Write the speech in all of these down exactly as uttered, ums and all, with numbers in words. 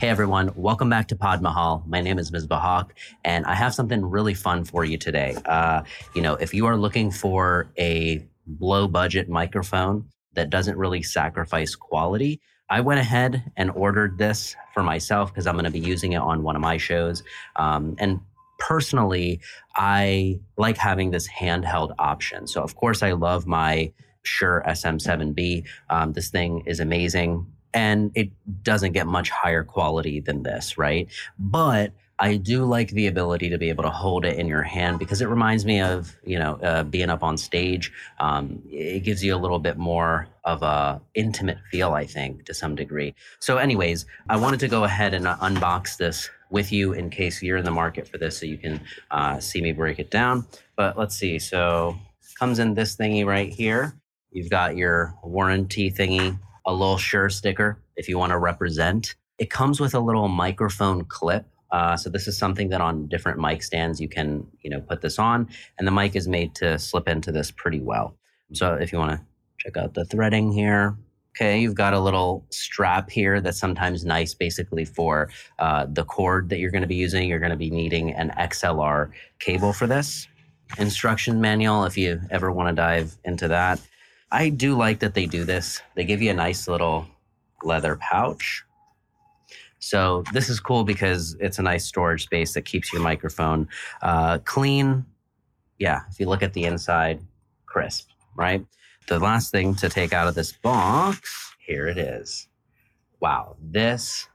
Hey everyone, welcome back to Pod Mahal. My name is Misbah Haq, and I have something really fun for you today. Uh, you know, if you are looking for a low budget microphone that doesn't really sacrifice quality, I went ahead and ordered this for myself because I'm going to be using it on one of my shows. Um, and personally, I like having this handheld option. So of course, I love my Shure S M seven B. Um, this thing is amazing. And it doesn't get much higher quality than this, right? But I do like the ability to be able to hold it in your hand because it reminds me of, you know, uh, being up on stage. Um, it gives you a little bit more of a intimate feel, I think, to some degree. So anyways, I wanted to go ahead and uh, unbox this with you in case you're in the market for this so you can uh, see me break it down. But let's see. So comes in this thingy right here. You've got your warranty thingy, a little Shure sticker if you want to represent. It comes with a little microphone clip. Uh, so this is something that on different mic stands you can, you know, put this on, and the mic is made to slip into this pretty well. So if you want to check out the threading here. Okay, you've got a little strap here that's sometimes nice basically for uh, the cord that you're going to be using. You're going to be needing an X L R cable for this. Instruction manual if you ever want to dive into that. I do like that they do this. They give you a nice little leather pouch. So this is cool because it's a nice storage space that keeps your microphone uh, clean. Yeah, if you look at the inside, crisp, right? The last thing to take out of this box, here it is. Wow, this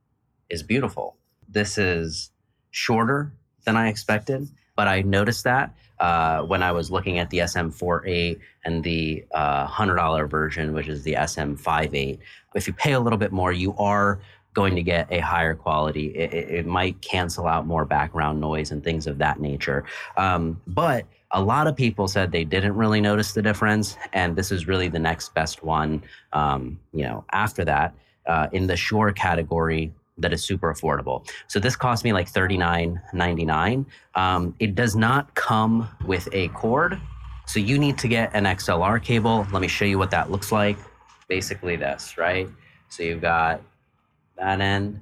is beautiful. This is shorter than I expected, but I noticed that uh, when I was looking at the S M four eight and the uh, one hundred dollar version, which is the S M five eight. If you pay a little bit more, you are going to get a higher quality. It, it, it might cancel out more background noise and things of that nature. Um, but a lot of people said they didn't really notice the difference, and this is really the next best one. Um, you know, after that, uh, in the Shure category, that is super affordable. So this cost me like thirty-nine ninety-nine. Um, it does not come with a cord. So you need to get an X L R cable. Let me show you what that looks like. Basically this, right? So you've got that end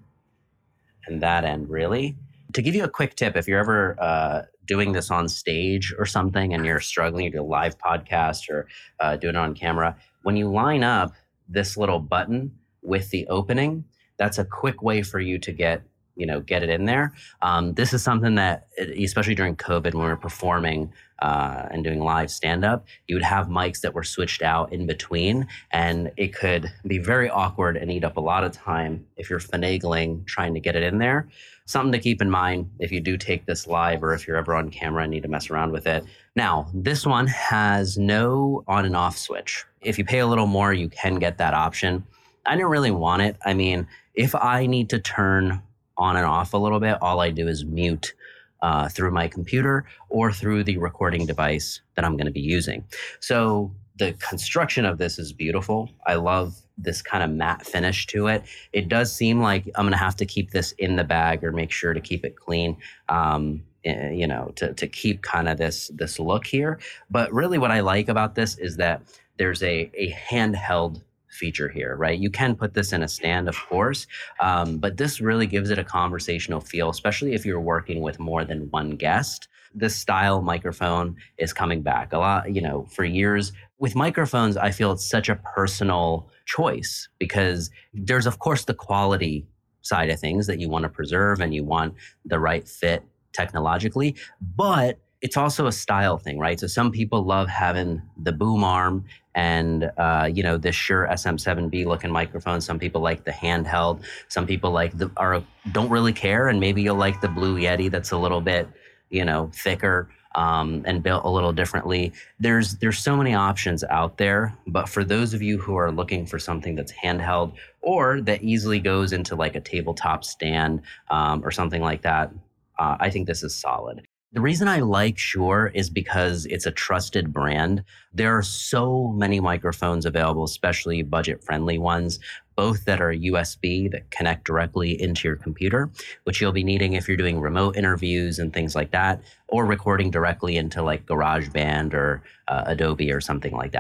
and that end, really. To give you a quick tip, if you're ever uh, doing this on stage or something and you're struggling to do a live podcast or uh, doing it on camera, when you line up this little button with the opening, that's a quick way for you to get, you know, get it in there. Um, this is something that, especially during COVID, when we were performing uh, and doing live stand-up, you would have mics that were switched out in between, and it could be very awkward and eat up a lot of time if you're finagling trying to get it in there. Something to keep in mind if you do take this live or if you're ever on camera and need to mess around with it. Now, this one has no on and off switch. If you pay a little more, you can get that option. I didn't really want it. I mean, if I need to turn on and off a little bit, all I do is mute uh, through my computer or through the recording device that I'm going to be using. So the construction of this is beautiful. I love this kind of matte finish to it. It does seem like I'm going to have to keep this in the bag or make sure to keep it clean, um, you know, to, to keep kind of this, this look here. But really what I like about this is that there's a, a handheld feature here, right? You can put this in a stand, of course, um, but this really gives it a conversational feel, especially if you're working with more than one guest. This style microphone is coming back a lot, you know, for years. With microphones, I feel it's such a personal choice because there's, of course, the quality side of things that you want to preserve and you want the right fit technologically, but it's also a style thing, right? So some people love having the boom arm and, uh, you know, this Shure S M seven B looking microphone. Some people like the handheld. Some people like the, are, don't really care. And maybe you'll like the Blue Yeti that's a little bit, you know, thicker um, and built a little differently. There's, there's so many options out there. But for those of you who are looking for something that's handheld or that easily goes into like a tabletop stand um, or something like that, uh, I think this is solid. The reason I like Shure is because it's a trusted brand. There are so many microphones available, especially budget-friendly ones, both that are U S B that connect directly into your computer, which you'll be needing if you're doing remote interviews and things like that, or recording directly into like GarageBand or uh, Adobe or something like that.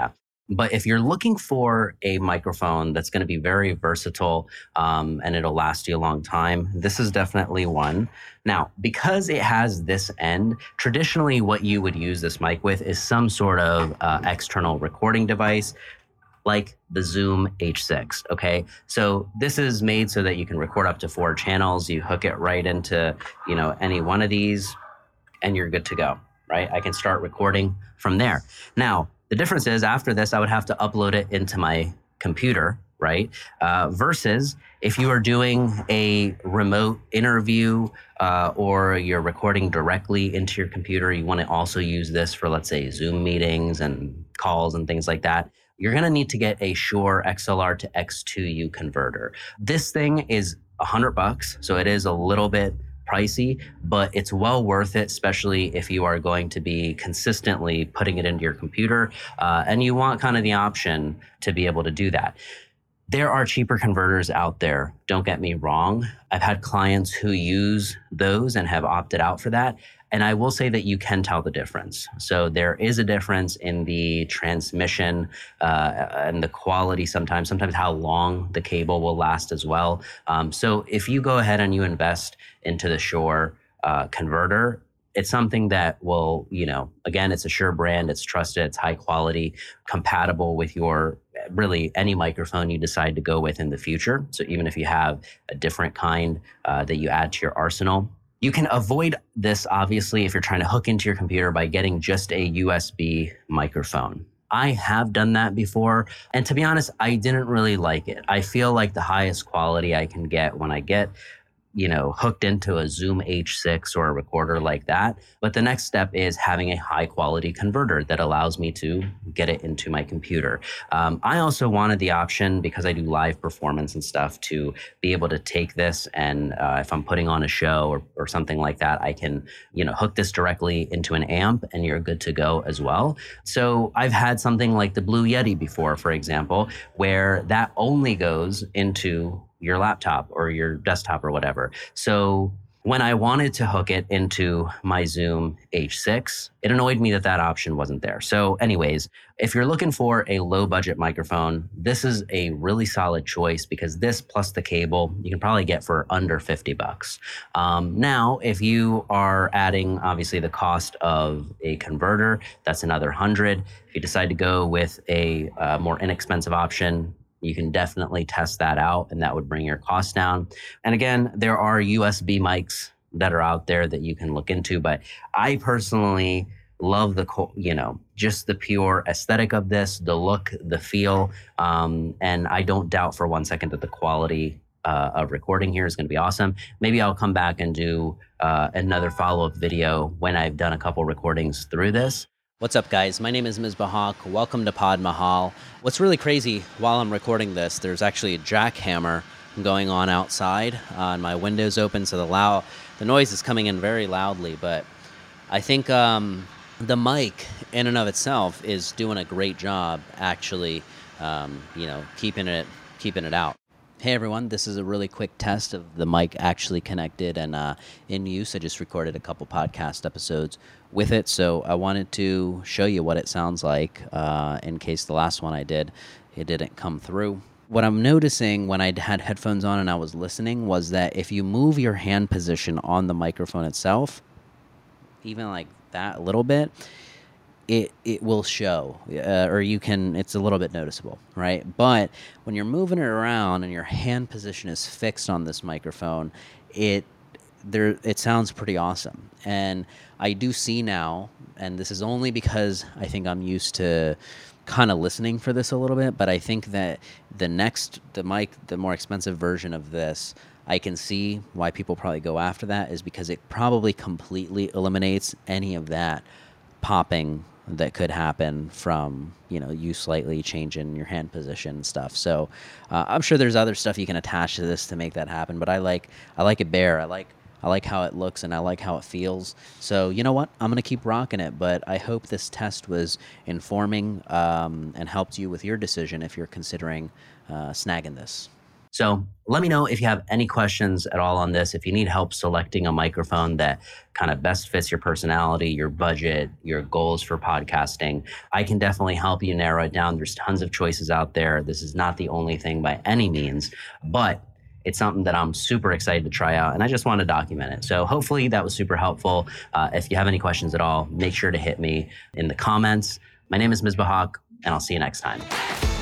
But if you're looking for a microphone that's going to be very versatile um, and it'll last you a long time, this is definitely one. Now, because it has this end, traditionally what you would use this mic with is some sort of uh, external recording device like the Zoom H six, okay? So this is made so that you can record up to four channels. You hook it right into, you know, any one of these and you're good to go, right? I can start recording from there. Now, the difference is after this, I would have to upload it into my computer, right? Uh, versus if you are doing a remote interview uh, or you're recording directly into your computer, you want to also use this for, let's say, Zoom meetings and calls and things like that. You're going to need to get a Shure X L R to X two U converter. This thing is a hundred bucks, so it is a little bit pricey, but it's well worth it, especially if you are going to be consistently putting it into your computer uh, and you want kind of the option to be able to do that. There are cheaper converters out there, don't get me wrong. I've had clients who use those and have opted out for that. And I will say that you can tell the difference. So there is a difference in the transmission uh, and the quality sometimes, sometimes how long the cable will last as well. Um, so if you go ahead and you invest into the Shure uh, converter, it's something that will, you know, again, it's a Shure brand, it's trusted, it's high quality, compatible with your really any microphone you decide to go with in the future. So even if you have a different kind uh, that you add to your arsenal, you can avoid this, obviously, if you're trying to hook into your computer by getting just a U S B microphone. I have done that before. And to be honest, I didn't really like it. I feel like the highest quality I can get when I get you know, hooked into a Zoom H six or a recorder like that. But the next step is having a high quality converter that allows me to get it into my computer. Um, I also wanted the option, because I do live performance and stuff, to be able to take this and uh, if I'm putting on a show or, or something like that, I can, you know, hook this directly into an amp and you're good to go as well. So I've had something like the Blue Yeti before, for example, where that only goes into your laptop or your desktop or whatever. So when I wanted to hook it into my Zoom H six, it annoyed me that that option wasn't there. So anyways, if you're looking for a low budget microphone, this is a really solid choice, because this plus the cable, you can probably get for under fifty bucks. Um, now, if you are adding obviously the cost of a converter, that's another hundred. If you decide to go with a uh, more inexpensive option, you can definitely test that out and that would bring your costs down. And again, there are U S B mics that are out there that you can look into, but I personally love the, you know, just the pure aesthetic of this, the look, the feel. Um, and I don't doubt for one second that the quality uh, of recording here is going to be awesome. Maybe I'll come back and do uh, another follow-up video when I've done a couple recordings through this. What's up, guys? My name is Misbah Haq. Welcome to Pod Mahal. What's really crazy, while I'm recording this, there's actually a jackhammer going on outside, uh, and my window's open, so the loud, the noise is coming in very loudly. But I think um, the mic, in and of itself, is doing a great job, actually, um, you know, keeping it keeping it out. Hey everyone, this is a really quick test of the mic actually connected and uh, in use. I just recorded a couple podcast episodes with it, so I wanted to show you what it sounds like uh, in case the last one I did, it didn't come through. What I'm noticing when I had headphones on and I was listening was that if you move your hand position on the microphone itself, even like that a little bit, it it will show, uh, or you can, it's a little bit noticeable, right? But when you're moving it around and your hand position is fixed on this microphone, it there it sounds pretty awesome. And I do see now, and this is only because I think I'm used to kind of listening for this a little bit, but I think that the next, the mic, the more expensive version of this, I can see why people probably go after that, is because it probably completely eliminates any of that popping that could happen from, you know, you slightly changing your hand position and stuff. So uh, I'm sure there's other stuff you can attach to this to make that happen, but I like I like it bare. I like I like how it looks and I like how it feels. So you know what? I'm gonna keep rocking it. But I hope this test was informing um, and helped you with your decision if you're considering uh, snagging this. So let me know if you have any questions at all on this. If you need help selecting a microphone that kind of best fits your personality, your budget, your goals for podcasting, I can definitely help you narrow it down. There's tons of choices out there. This is not the only thing by any means, but it's something that I'm super excited to try out, and I just want to document it. So hopefully that was super helpful. Uh, if you have any questions at all, make sure to hit me in the comments. My name is Misbah Haq, and I'll see you next time.